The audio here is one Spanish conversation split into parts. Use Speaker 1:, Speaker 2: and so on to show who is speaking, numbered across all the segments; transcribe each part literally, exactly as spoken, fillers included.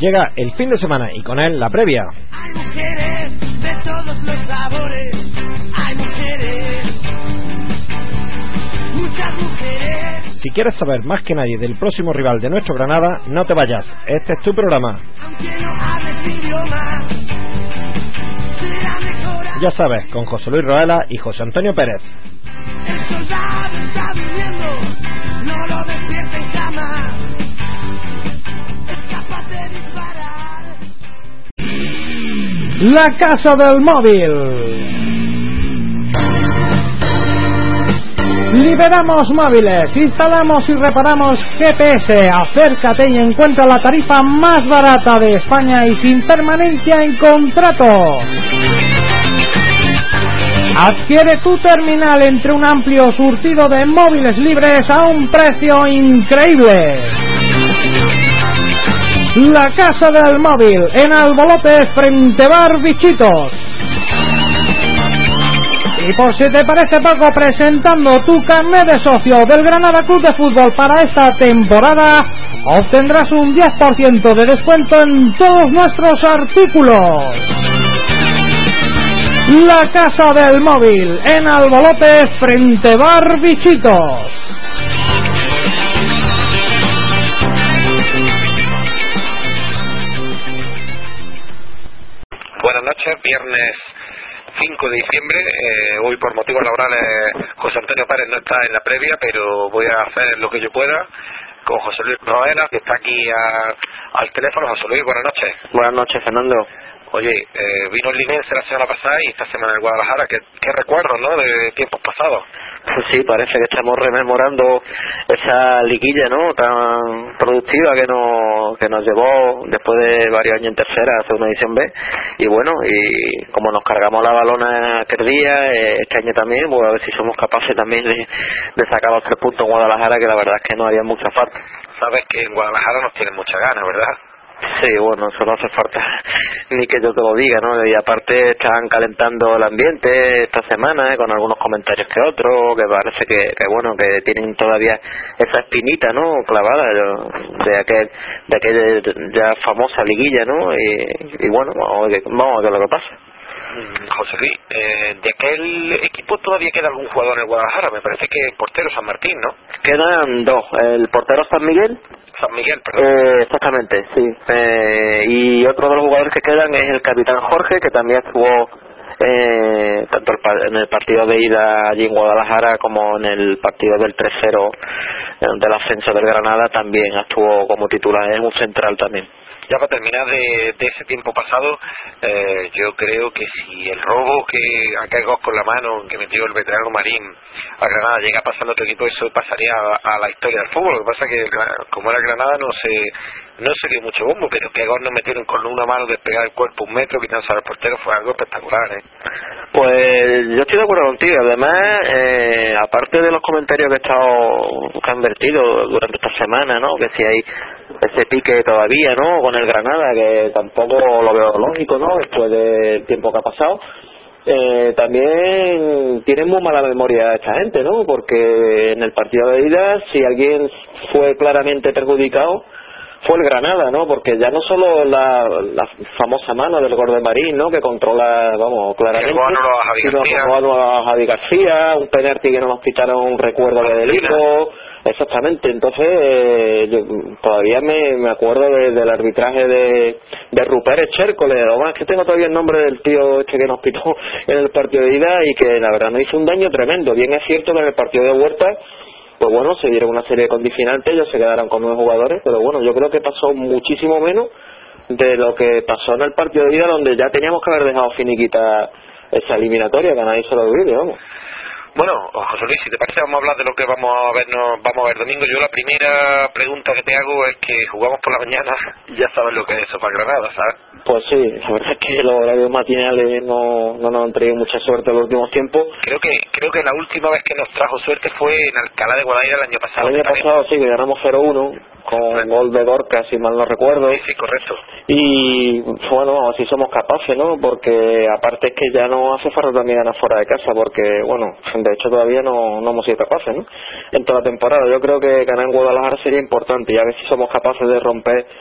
Speaker 1: Llega el fin de semana y con él la previa.
Speaker 2: Hay mujeres de todos los sabores, hay mujeres, muchas mujeres.
Speaker 1: Si quieres saber más que nadie del próximo rival de nuestro Granada, no te vayas, este es tu programa.
Speaker 2: Aunque no hables idioma, será mejor.
Speaker 1: Ya sabes, con José Luis Roela y José Antonio Pérez.
Speaker 2: El soldado está viviendo, no lo despierten jamás. Es capaz de disparar.
Speaker 1: La Casa del Móvil. Liberamos móviles, instalamos y reparamos G P S. Acércate y encuentra la tarifa más barata de España y sin permanencia en contrato. Adquiere tu terminal entre un amplio surtido de móviles libres a un precio increíble. La Casa del Móvil, en Albolote, frente Bar Bichitos. Y por si te parece poco, presentando tu carnet de socio del Granada Club de Fútbol para esta temporada, obtendrás un diez por ciento de descuento en todos nuestros artículos. La Casa del Móvil, en Albolote, frente Bar Bichitos.
Speaker 3: Buenas noches, viernes cinco de diciembre. Eh, hoy por motivos laborales José Antonio Pérez no está en la previa, pero voy a hacer lo que yo pueda con José Luis Roela, que está aquí a, al teléfono. José Luis, buenas noches.
Speaker 4: Buenas noches, Fernando.
Speaker 3: Oye, eh, vino el Linense la semana pasada y esta semana en Guadalajara. ¿Qué, qué recuerdos, no?, de tiempos pasados.
Speaker 4: Pues sí, parece que estamos rememorando esa liguilla, ¿no?, tan productiva que nos que nos llevó después de varios años en tercera a hacer una edición B. Y bueno, y como nos cargamos la balona aquel día, eh, este año también, pues a ver si somos capaces también de, de sacar los tres puntos en Guadalajara, que la verdad es que no haría mucha falta.
Speaker 3: Sabes que en Guadalajara nos tienen muchas ganas, ¿verdad?
Speaker 4: Sí, bueno, eso no hace falta ni que yo te lo diga, ¿no? Y aparte están calentando el ambiente esta semana, ¿eh?, con algunos comentarios que otros, que parece que, que bueno, que tienen todavía esa espinita, ¿no?, clavada de aquel, de aquella ya famosa liguilla, ¿no? Y, y bueno, vamos a ver, vamos a ver lo que pasa.
Speaker 3: José Luis, eh, de aquel equipo todavía queda algún jugador en Guadalajara. Me parece que el portero San Martín, ¿no?
Speaker 4: Quedan dos, el portero San Miguel.
Speaker 3: San Miguel, perdón.
Speaker 4: Eh, exactamente, sí. Eh, y otro de los jugadores que quedan es el capitán Jorge, que también estuvo eh, tanto el, en el partido de ida allí en Guadalajara como en el partido del tres cero del ascenso del Granada, también estuvo como titular en un central también.
Speaker 3: Ya para terminar de, de ese tiempo pasado, eh, yo creo que si el robo que aquel gol con la mano que metió el veterano Marín a Granada llega pasando a otro equipo, eso pasaría a, a la historia del fútbol. Lo que pasa es que como era Granada no se no se dio mucho bombo, pero que gol nos metieron con una mano despegar el cuerpo un metro quitándose al portero, fue algo espectacular, ¿eh?
Speaker 4: Pues yo estoy de acuerdo contigo. Además, eh, aparte de los comentarios que he estado que han vertido durante esta semana, ¿no?, que si hay ese pique todavía, ¿no?, con el Granada, que tampoco lo veo lógico, ¿no?, después del tiempo que ha pasado. Eh, también tienen muy mala memoria esta gente, ¿no?, porque en el partido de ida, si alguien fue claramente perjudicado, fue el Granada, ¿no?, porque ya no solo la, la famosa mano del gol de Marín, ¿no?, que controla, vamos, claramente, sino a Javi García, un penalti que no nos quitaron un recuerdo de delito. Exactamente. Entonces eh, yo todavía me, me acuerdo de, del arbitraje de, de Rupert Echércole. Lo más es que tengo todavía el nombre del tío este que nos pitó en el partido de ida y que la verdad nos hizo un daño tremendo. Bien es cierto que en el partido de vuelta, pues bueno, se dieron una serie de condicionantes, ellos se quedaron con nueve jugadores, pero bueno, yo creo que pasó muchísimo menos de lo que pasó en el partido de ida, donde ya teníamos que haber dejado finiquita esa eliminatoria, que a nadie se lo olvide, vamos.
Speaker 3: Bueno, José Luis, si te parece vamos a hablar de lo que vamos a vernos, vamos a ver domingo. Yo la primera pregunta que te hago es que jugamos por la mañana y ya sabes lo que es eso para Granada, ¿sabes?
Speaker 4: Pues sí, la verdad es que los horarios matinales no, no nos han traído mucha suerte en los últimos tiempos.
Speaker 3: Creo que creo que la última vez que nos trajo suerte fue en Alcalá de Guadaira el año pasado.
Speaker 4: El año pasado sí, que ganamos cero uno con un gol de Gorka, si mal no recuerdo.
Speaker 3: Sí, sí, correcto.
Speaker 4: Y bueno, así somos capaces, ¿no? Porque aparte es que ya no hace falta también ganar fuera de casa, porque bueno, de hecho todavía no, no hemos sido capaces, ¿no?, en toda la temporada. Yo creo que ganar en Guadalajara sería importante y a ver si somos capaces de romper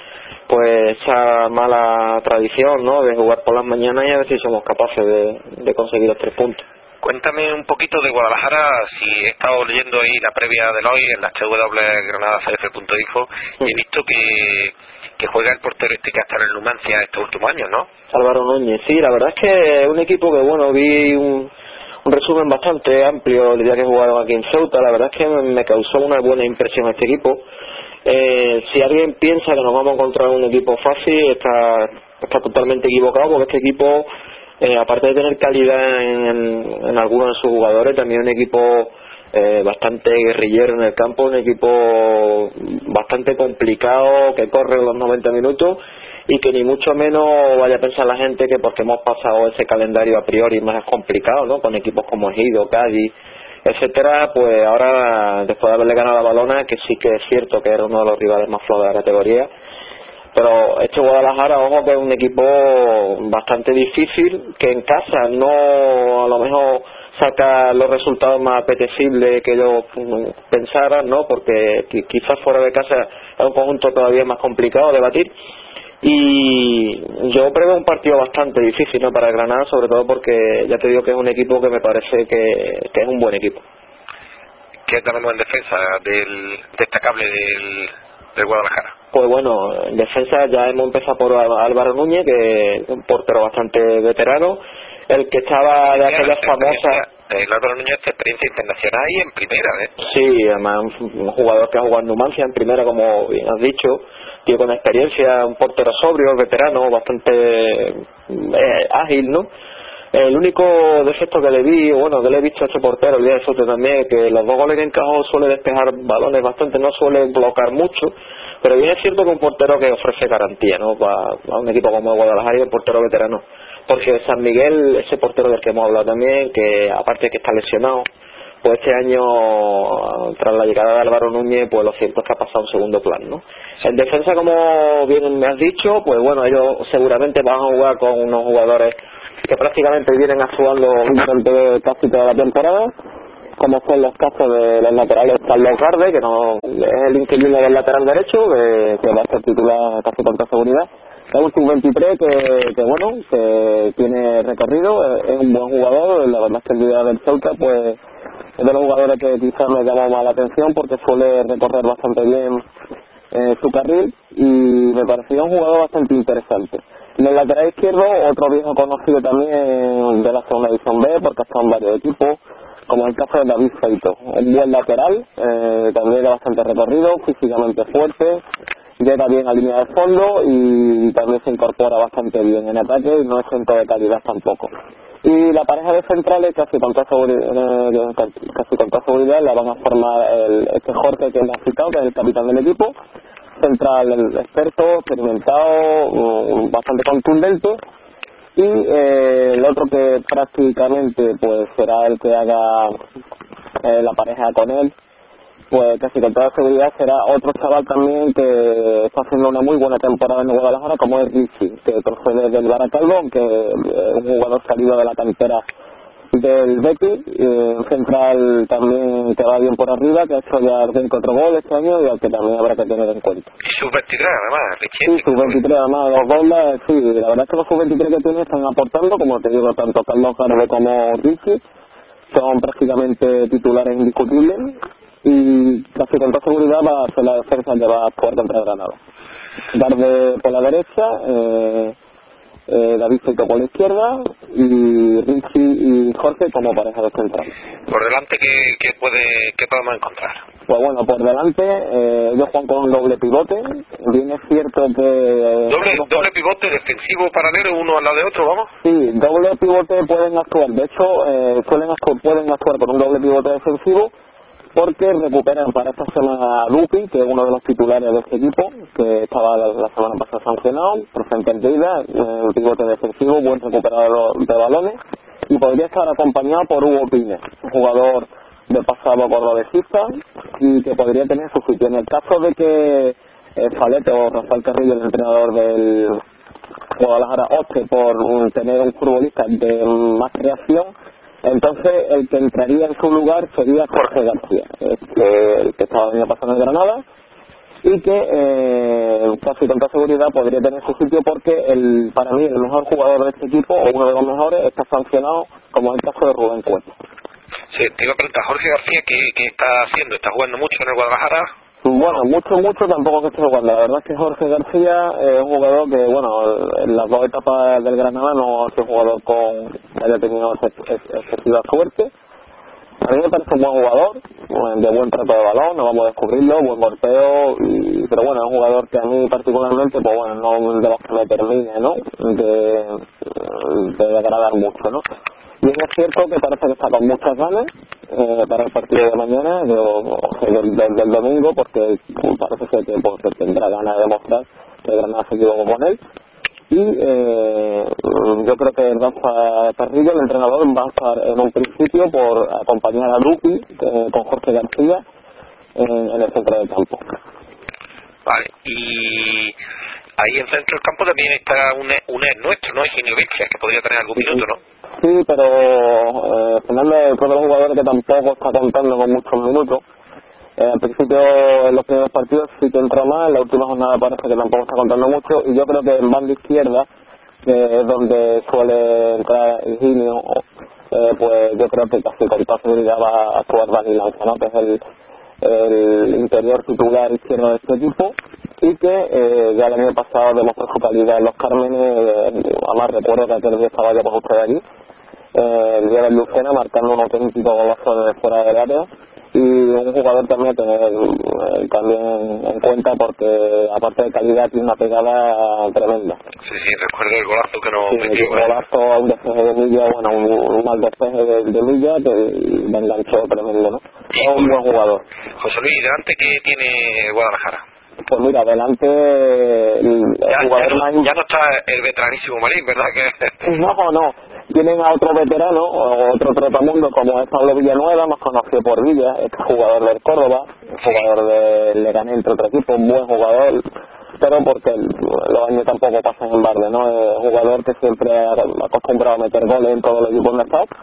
Speaker 4: pues esa mala tradición, ¿no?, de jugar por las mañanas, y a ver si somos capaces de, de conseguir los tres puntos.
Speaker 3: Cuéntame un poquito de Guadalajara. Si he estado leyendo ahí la previa del hoy en la H W Granada C F punto info y he visto que, que juega el portero este que ha estado en Numancia estos últimos años, ¿no?
Speaker 4: Álvaro Núñez, sí, la verdad es que es un equipo que, bueno, vi un, un resumen bastante amplio el día que jugaron aquí en Ceuta. La verdad es que me, me causó una buena impresión este equipo. Eh, si alguien piensa que nos vamos a encontrar un equipo fácil, está, está totalmente equivocado, porque este equipo, eh, aparte de tener calidad en, en, en algunos de sus jugadores, también un equipo eh, bastante guerrillero en el campo, un equipo bastante complicado, que corre los noventa minutos, y que ni mucho menos vaya a pensar la gente que porque hemos pasado ese calendario a priori más complicado, ¿no?, con equipos como Ejido, Cádiz, etcétera, pues ahora, después de haberle ganado a Balona, que sí que es cierto que era uno de los rivales más flojos de la categoría, pero este Guadalajara, ojo, que es un equipo bastante difícil, que en casa no, a lo mejor saca los resultados más apetecibles que ellos pensaran, ¿no?, porque quizás fuera de casa es un conjunto todavía más complicado de batir. Y yo preveo un partido bastante difícil, ¿no?, para el Granada, sobre todo porque ya te digo que es un equipo que me parece que, que es un buen equipo.
Speaker 3: ¿Qué tenemos en defensa del destacable del, del Guadalajara?
Speaker 4: Pues bueno, en defensa ya hemos empezado por Álvaro Núñez, que es un portero bastante veterano, el que estaba de aquellas famosas...
Speaker 3: El Álvaro Núñez de experiencia internacional y en primera, ¿eh?
Speaker 4: Sí, además un jugador que ha jugado en Numancia en primera, como bien has dicho, tío con experiencia, un portero sobrio, veterano, bastante eh, ágil, ¿no? El único defecto que le vi, bueno, que le he visto a este portero el día de Soto también, es que los dos goles que encajó suele despejar balones bastante, no suele bloquear mucho, pero bien es cierto que un portero que ofrece garantía, ¿no?, para, para un equipo como el Guadalajara, y un portero veterano. Porque San Miguel, ese portero del que hemos hablado también, que aparte de que está lesionado, pues este año, tras la llegada de Álvaro Núñez, pues lo cierto es que ha pasado a un segundo plano, ¿no? En defensa, como bien me has dicho, pues bueno, ellos seguramente van a jugar con unos jugadores que prácticamente vienen actuando durante casi toda la temporada, como son los casos de los laterales Carlos Garde, que no es el inquilino del lateral derecho, que, que va a ser titular casi con toda seguridad. Es un sub veintitrés que, que bueno, que tiene recorrido, es un buen jugador. La verdad es que el día del Ceuta, pues es de los jugadores que quizás me llama más la atención, porque suele recorrer bastante bien eh, su carril, y me pareció un jugador bastante interesante. En el lateral izquierdo, otro viejo conocido también de la segunda división B, porque ha estado en varios equipos, como el caso de David Feito, un buen lateral, eh, también de bastante recorrido, físicamente fuerte, llega bien a línea de fondo y también se incorpora bastante bien en ataque, y no es centro de calidad tampoco. Y la pareja de centrales, casi con toda seguridad, eh, casi con toda seguridad la van a formar el, este Jorge, que es el citado, que es el capitán del equipo, central el experto, experimentado, um, bastante contundente, y eh, el otro que prácticamente pues será el que haga eh, la pareja con él, pues casi con toda seguridad será otro chaval también que está haciendo una muy buena temporada en Guadalajara, como es Richie, que procede del Baracaldo, aunque es un jugador salido de la cantera del Betis, eh, central también que va bien por arriba, que ha hecho ya cinco otro gol este año, y al que también habrá que tener en cuenta.
Speaker 3: Y sub veintitrés además, Richie.
Speaker 4: Sí, sub veintitrés además, los goles, sí, la verdad es que los sub veintitrés que tiene están aportando, como te digo, tanto Carlos Garde como Richie, son prácticamente titulares indiscutibles, y casi con toda seguridad va a ser la defensa que va a actuar contra Granada. Garde por la derecha, eh, eh, David Feito por la izquierda, y Richie y Jorge como pareja de central.
Speaker 3: Por delante, ¿qué, qué, puede, qué podemos encontrar?
Speaker 4: Pues bueno, por delante eh, ellos juegan con un doble pivote. Bien es cierto que... Eh,
Speaker 3: ¿Doble, doble pivote defensivo paralelo uno al lado de otro, vamos?
Speaker 4: Sí, doble pivote pueden actuar. De hecho, eh, suelen actuar, pueden actuar con un doble pivote defensivo, porque recuperan para esta semana a Lupi, que es uno de los titulares de este equipo, que estaba la, la semana pasada sancionado, presente en Lleida, eh, el pivote defensivo, buen recuperador de balones, y podría estar acompañado por Hugo Pines, un jugador de pasado cordobesista, y que podría tener su sitio. En el caso de que eh, Falete o Rafael Carrillo, el entrenador del Guadalajara, opte por um, tener un futbolista de um, más creación, entonces el que entraría en su lugar sería Jorge García, este, el que estaba pasando en Granada,
Speaker 5: y que eh, casi con toda seguridad podría tener su sitio porque el para mí el mejor jugador de este equipo, o uno de los mejores, está sancionado, como en el caso de Rubén Cuesta.
Speaker 3: Sí, te iba a preguntar, Jorge García, ¿qué, qué está haciendo? ¿Está jugando mucho en el Guadalajara?
Speaker 5: Bueno, mucho, mucho tampoco que esté jugando. La verdad es que Jorge García es un jugador que, bueno, en las dos etapas del Granada no es un jugador con que haya tenido excesiva suerte. A mí me parece un buen jugador, de buen trato de balón, no vamos a descubrirlo, buen golpeo, y, pero bueno, es un jugador que a mí particularmente, pues bueno, no de los que me termine, ¿no? De, de agradar mucho, ¿no? Y es cierto que parece que está con muchas ganas eh, para el partido de mañana, de, o sea, del, del, del domingo, porque parece ser que pues, tendrá ganas de demostrar que el Granada se equivocó con él. Y eh, yo creo que Rafa Carrillo, el entrenador, va a estar en un principio por acompañar a Lupi eh, con Jorge García en, en el centro del campo.
Speaker 3: Vale, y ahí en centro del campo también está un, un ex nuestro, ¿no? Higinio Vizcaya, que podría tener algún minuto, ¿no?
Speaker 5: Sí, pero eh, Fernando es otro de los jugadores que tampoco está contando con muchos minutos. Eh, al principio, en los primeros partidos sí que entró más, en la última jornada parece que tampoco está contando mucho, y yo creo que en banda izquierda, que es donde suele entrar Higinio, eh, pues yo creo que casi con toda seguridad va a actuar Dani Lanza, ¿no? Que es el, el interior titular izquierdo de este equipo, y que eh, ya el año pasado demostró su calidad en los Cármenes, eh, además recuerdo que aquel día estaba ya por usted allí, eh, el día de Lucena, marcando un auténtico golazo de fuera del área, y un jugador también a tener eh, también en cuenta porque aparte de calidad tiene una pegada tremenda.
Speaker 3: Sí, sí, recuerdo el golazo que nos
Speaker 5: sí,
Speaker 3: metió.
Speaker 5: Un golazo a un despeje de Milla, bueno, un, un mal despeje de, de Milla que me enganchó tremendo, ¿no? Es un buen jugador.
Speaker 3: José Luis, ¿delante qué tiene Guadalajara?
Speaker 5: Pues mira, adelante el, el
Speaker 3: ya,
Speaker 5: jugador
Speaker 3: ya, no,
Speaker 5: más...
Speaker 3: ya no está el veteranísimo Marín, ¿verdad? que
Speaker 5: No, no. Tienen a otro veterano, otro trotamundo como es Pablo Villanueva, más conocido por Villa, este jugador del Córdoba, jugador de Leganés, entre otro equipo, un buen jugador, pero porque el, los años tampoco pasan en balde, ¿no? Es un jugador que siempre ha acostumbrado a meter goles en todos los equipos donde ha estado.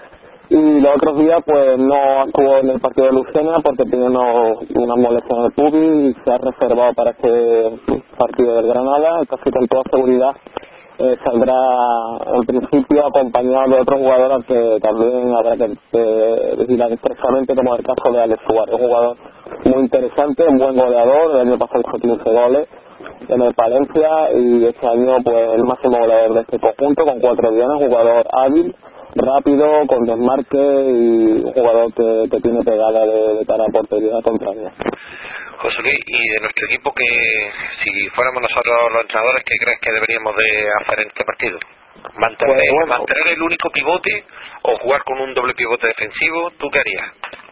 Speaker 5: Y los otros días pues no actuó en el partido de Lucena porque tiene unos, una molestia en el pubis y se ha reservado para este partido del Granada, casi con toda seguridad. Eh, saldrá en principio acompañado de otro jugador al que también habrá que eh, vigilar estrechamente, como el caso de Alex Suárez, un jugador muy interesante, un buen goleador. El año pasado hizo quince goles en el Palencia y este año pues el máximo goleador de este conjunto con cuatro dianas, un jugador hábil, rápido, con desmarque y un jugador que, que tiene pegada de, de cara a portería contraria.
Speaker 3: José Luis, y de nuestro equipo, que si fuéramos nosotros los entrenadores, ¿qué crees que deberíamos de hacer en este partido? ¿Mantener, pues, bueno, ¿mantener el único pivote o jugar con un doble pivote defensivo? ¿Tú qué harías?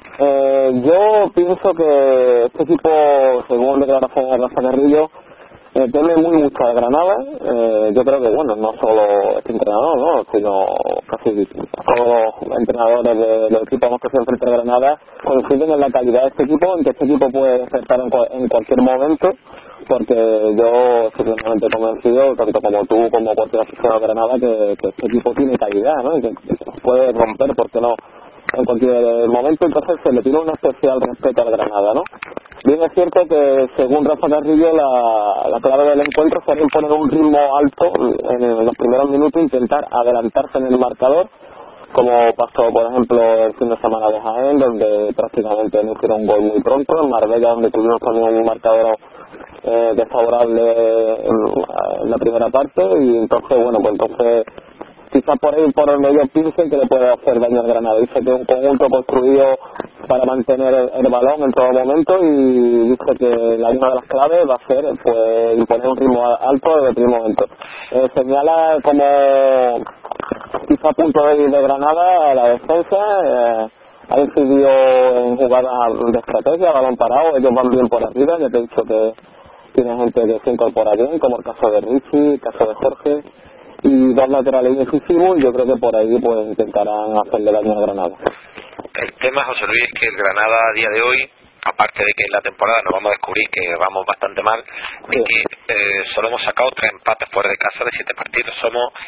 Speaker 5: Eh, yo pienso que este equipo, según declaraciones de Rafa Carrillo, eh, teme muy mucho a Granada. Eh, yo creo que, bueno, no solo este entrenador, ¿no? Sino casi todos los entrenadores de los equipos que se enfrentan a Granada coinciden en la calidad de este equipo, en que este equipo puede despertar en, en cualquier momento, porque yo estoy plenamente convencido, tanto como tú como cualquier aficionado de Granada, que, que este equipo tiene calidad, ¿no? Y que, que puede romper, ¿por qué no?, en cualquier momento. Entonces se le tiene un especial respeto al Granada, ¿no? Bien es cierto que según Rafa Carrillo la, la clave del encuentro sería imponer un ritmo alto en los primeros minutos, intentar adelantarse en el marcador, como pasó por ejemplo el fin de semana de Jaén, donde prácticamente no hicieron un gol muy pronto, en Marbella, donde tuvimos también un marcador eh, desfavorable en, en la primera parte, y entonces bueno, pues entonces quizás por ahí por donde ellos piensen que le puede hacer daño al Granada. Dice que es un conjunto construido para mantener el, el balón en todo momento, y dice que la una de las claves va a ser pues imponer un ritmo alto desde el primer momento. Eh, señala como quizá punto de, de Granada la defensa. Eh, ha incidido en jugadas de estrategia, balón parado, ellos van bien por arriba. Ya te he dicho que tiene gente que se incorpora bien, como el caso de Richie, el caso de Jorge, y dos laterales decisivos, y yo creo que por ahí pues intentarán hacerle daño a Granada.
Speaker 3: El tema, José Luis, es que el Granada a día de hoy, aparte de que en la temporada nos vamos a descubrir que vamos bastante mal, sí, es que eh, solo hemos sacado tres empates fuera de casa de siete partidos. Somos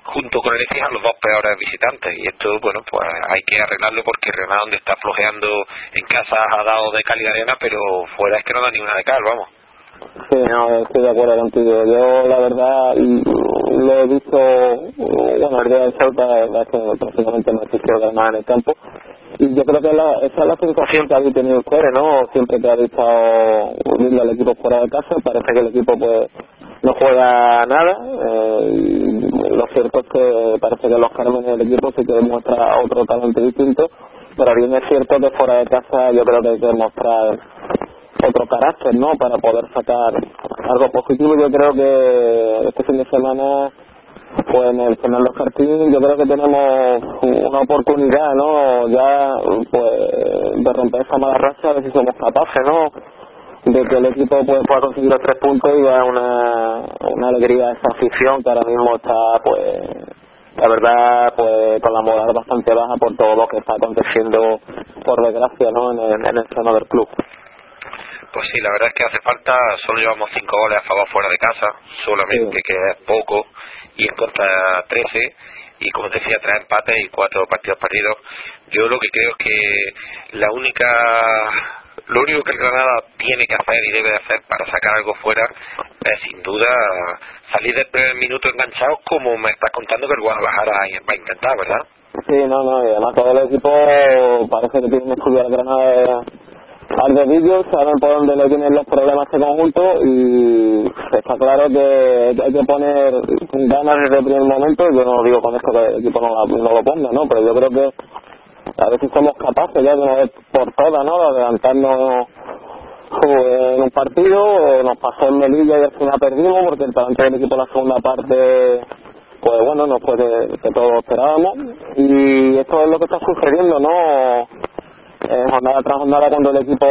Speaker 3: junto con el Écija los dos peores visitantes, y esto, bueno, pues hay que arreglarlo, porque Granada, donde está flojeando en casa, ha dado de cal y de arena, pero fuera es que no da ni una de cal, vamos.
Speaker 5: Sí, no, estoy de acuerdo contigo. Yo, la verdad, lo he visto, bueno, el día del Celta, la verdad es que prácticamente no existió Granada en el campo, y yo creo que la, esa es la sensación que habéis tenido ustedes, ¿no? Siempre que habéis estado viendo al equipo fuera de casa, parece que el equipo, pues, no juega nada, eh, y lo cierto es que parece que los Cármenes del equipo sí que demuestra otro talento distinto, pero bien es cierto que fuera de casa yo creo que hay que demostrar otro carácter, ¿no?, para poder sacar algo positivo. Yo creo que este fin de semana, pues en el Fernando Jartín, yo creo que tenemos una oportunidad, ¿no?, ya, pues, de romper esa mala racha, a ver si somos capaces, ¿no?, de que el equipo, pues, pueda conseguir los tres puntos, y da una, una alegría a esa afición que ahora mismo está, pues, la verdad, pues, con la moral bastante baja por todo lo que está aconteciendo, por desgracia, ¿no?, en el, en el seno del club.
Speaker 3: Pues sí, la verdad es que hace falta. Solo llevamos cinco goles a favor fuera de casa, solamente, sí, que es poco, y en contra trece, y como te decía, tres empates y cuatro partidos perdidos. Yo lo que creo es que la única lo único que el Granada tiene que hacer y debe de hacer para sacar algo fuera es, sin duda, salir del primer minuto enganchados, como me estás contando que el Guadalajara va a intentar, ¿verdad?
Speaker 5: Sí, no, no, y además todo el equipo parece que tiene que estudiar Granada al dedillo, saben por dónde le tienen los problemas este conjunto, y está claro que hay que poner ganas desde el primer momento. Yo no digo con esto que el equipo no, no lo ponga, ¿no?, pero yo creo que a ver si somos capaces ya de una vez por todas, ¿no?, de adelantarnos en un partido. O nos pasó en Melilla y al final perdimos, porque el talento del equipo en la segunda parte, pues bueno, no fue que, que todos esperábamos, y esto es lo que está sucediendo, ¿no?, eh, jornada tras jornada, cuando el equipo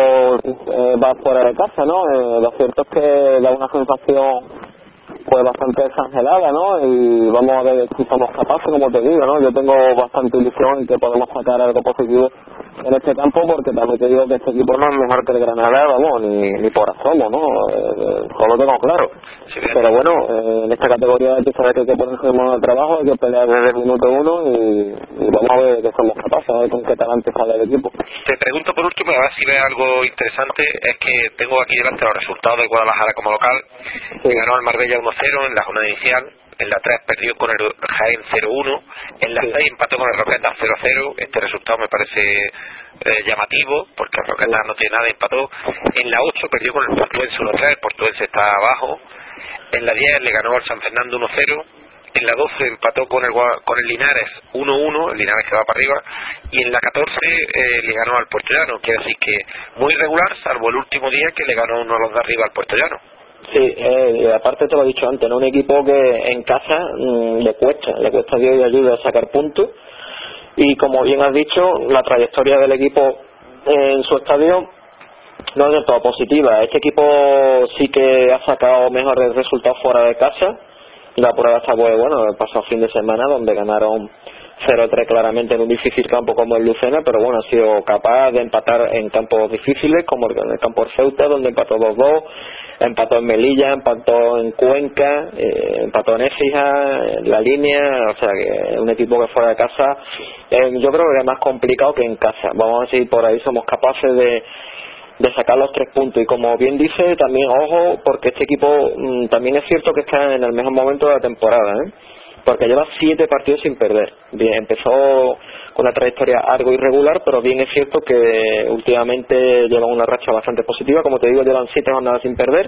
Speaker 5: eh, va fuera de casa, ¿no? Eh, lo cierto es que da una sensación, pues, bastante desangelada, ¿no? Y vamos a ver si somos capaces, como te digo, ¿no? Yo tengo bastante ilusión en que podemos sacar algo positivo en este campo, porque también te digo que este equipo no es mejor que el Granada, vamos, ni, ni por asomo, ¿no? Eh, eso lo tengo claro.
Speaker 3: Sí,
Speaker 5: pero bueno, eh, en esta categoría hay que saber que hay que ponerse en modo de trabajo, hay que pelear desde el minuto uno, y, y vamos a ver que somos capaces, a ver con qué talante sale el equipo.
Speaker 3: Te pregunto por último, a ver si ves algo interesante. Es que tengo aquí delante los resultados de Guadalajara como local, sí, que ganó al Marbella uno cero en la jornada inicial. En la tres perdió con el Jaén cero uno, en la sí. seis empató con el Roquetas cero cero. Este resultado me parece eh, llamativo, porque el Roquetas sí. no tiene nada, empató. En la ocho perdió con el Portuense uno tres, el Portuense está abajo. En la diez le ganó al San Fernando uno cero. En la doce empató con el con el Linares uno uno, el Linares se va para arriba. Y en la catorce eh, le ganó al Puertollano. Quiere decir que muy regular, salvo el último día que le ganó uno a los de arriba al Puertollano.
Speaker 4: Sí, eh, aparte te lo he dicho antes, ¿no? Un equipo que en casa mmm, le cuesta, le cuesta Dios y ayuda a sacar puntos, y como bien has dicho, la trayectoria del equipo en su estadio no es del todo positiva. Este equipo sí que ha sacado mejores resultados fuera de casa, y la prueba está, pues bueno, el pasado fin de semana, donde ganaron cero tres claramente en un difícil campo como el Lucena, pero bueno, ha sido capaz de empatar en campos difíciles, como en el campo de Ceuta, donde empató dos dos, empató en Melilla, empató en Cuenca, eh, empató en Écija, en La Línea. O sea que un equipo que fuera de casa, eh, yo creo que es más complicado que en casa. Vamos a ver si por ahí somos capaces de de sacar los tres puntos. Y como bien dice, también ojo, porque este equipo mmm, también es cierto que está en el mejor momento de la temporada, ¿eh? Porque lleva siete partidos sin perder. Bien, empezó con una trayectoria algo irregular, pero bien es cierto que últimamente lleva una racha bastante positiva. Como te digo, llevan siete jornadas sin perder,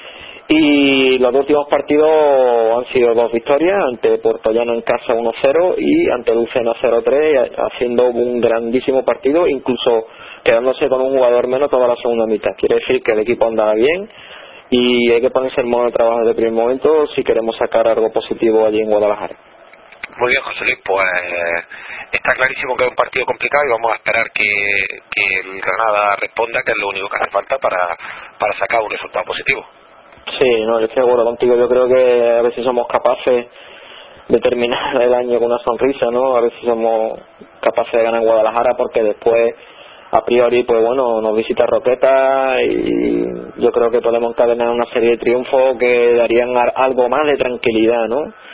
Speaker 4: y los dos últimos partidos han sido dos victorias, ante Puertollano en casa uno cero y ante Lucena cero tres, haciendo un grandísimo partido, incluso quedándose con un jugador menos toda la segunda mitad. Quiere decir que el equipo andaba bien, y hay que ponerse en modo de trabajo desde el primer momento si queremos sacar algo positivo allí en Guadalajara.
Speaker 3: Muy bien, José Luis, pues está clarísimo que es un partido complicado, y vamos a esperar que, que el Granada responda, que es lo único que hace falta para, para sacar un resultado positivo.
Speaker 4: Sí, no, yo estoy de acuerdo contigo. Yo creo que a ver si somos capaces de terminar el año con una sonrisa, ¿no? A ver si somos capaces de ganar en Guadalajara, porque después, a priori, pues bueno, nos visita Roqueta, y yo creo que podemos encadenar una serie de triunfos que darían algo más de tranquilidad, ¿no?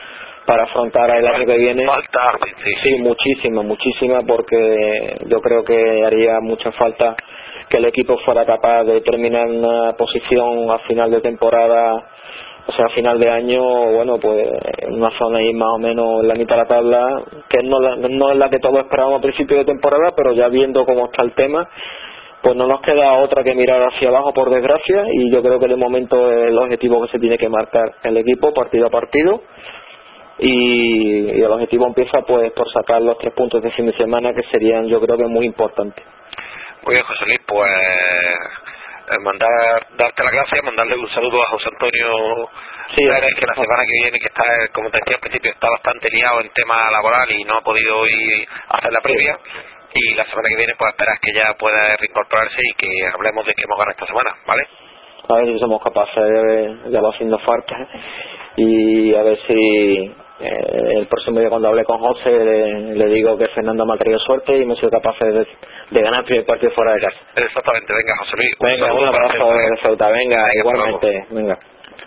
Speaker 5: para afrontar el año que viene.
Speaker 3: Falta, sí,
Speaker 5: sí, muchísima, muchísima, porque yo creo que haría mucha falta que el equipo fuera capaz de terminar en una posición a final de temporada, o sea, a final de año, bueno, pues en una zona ahí más o menos en la mitad de la tabla, que no, la, no es la que todos esperábamos a principio de temporada, pero ya viendo cómo está el tema, pues no nos queda otra que mirar hacia abajo, por desgracia, y yo creo que de momento es el objetivo que se tiene que marcar el equipo partido a partido, y, y el objetivo empieza pues por sacar los tres puntos de fin de semana, que serían, yo creo que muy importantes.
Speaker 3: Muy bien, José Luis, pues eh, mandar darte las gracias, mandarle un saludo a José Antonio
Speaker 5: sí,
Speaker 3: Pérez, que la semana que viene, que está, como te decía al principio, está bastante liado en tema laboral y no ha podido hoy hacer la previa, y la semana que viene pues esperas que ya pueda reincorporarse y que hablemos de qué hemos ganado esta semana, ¿vale?
Speaker 5: A ver si somos capaces de, ya va haciendo falta, y a ver si eh, el próximo día cuando hable con José le, le digo que Fernando me ha traído suerte y hemos sido capaces de, de ganar el primer partido fuera de casa.
Speaker 3: Exactamente, venga José Luis, un
Speaker 5: venga, un abrazo de Ceuta, venga, venga igualmente, venga.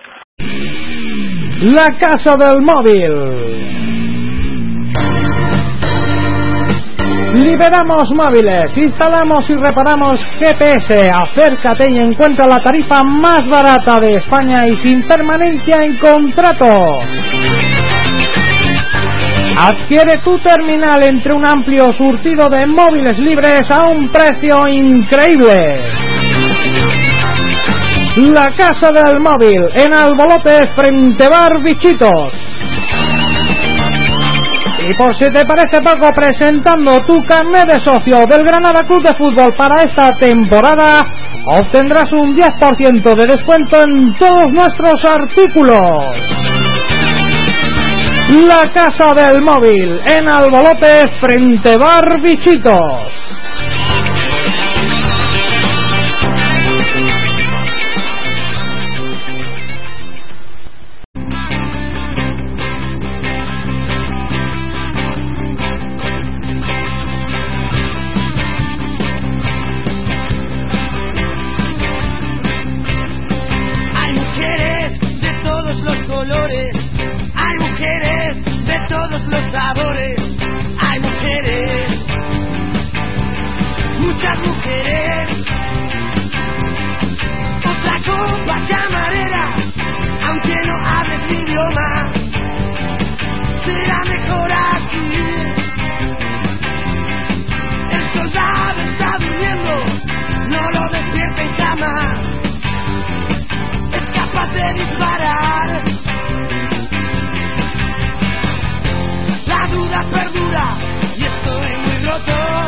Speaker 1: La casa del móvil. Liberamos móviles, instalamos y reparamos G P S. Acércate y encuentra la tarifa más barata de España y sin permanencia en contrato. Adquiere tu terminal entre un amplio surtido de móviles libres a un precio increíble. La casa del móvil en Albolote frente Bar Bichitos. Y por si te parece poco, presentando tu carnet de socio del Granada Club de Fútbol para esta temporada, obtendrás un diez por ciento de descuento en todos nuestros artículos. La casa del móvil en Albolote frente Bar Bichitos.
Speaker 2: Perdura y estoy muy roto.